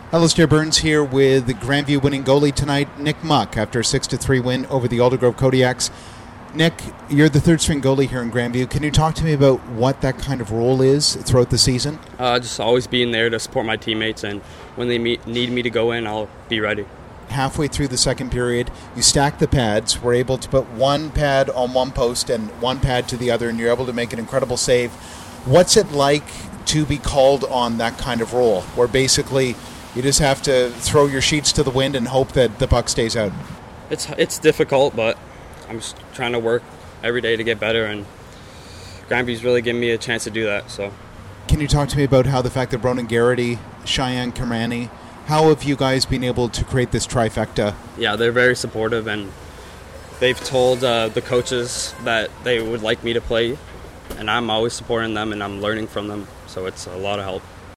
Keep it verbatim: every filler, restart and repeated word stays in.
Alistair Burns here with the Grandview winning goalie tonight, Nick Muck, after a six to three win over the Aldergrove Kodiaks. Nick, you're the third string goalie here in Grandview. Can you talk to me about what that kind of role is throughout the season? Uh, just always being there to support my teammates, and when they meet, need me to go in, I'll be ready. Halfway through the second period, you stack the pads. We're able to put one pad on one post and one pad to the other, and you're able to make an incredible save. What's it like to be called on that kind of role, where basically you just have to throw your sheets to the wind and hope that the puck stays out? It's it's difficult, but I'm just trying to work every day to get better, and Grandview's really giving me a chance to do that. So, can you talk to me about how the fact that Ronan Garrity, Cheyenne Kamrani, how have you guys been able to create this trifecta? Yeah, they're very supportive, and they've told uh, the coaches that they would like me to play, and I'm always supporting them, and I'm learning from them, so it's a lot of help.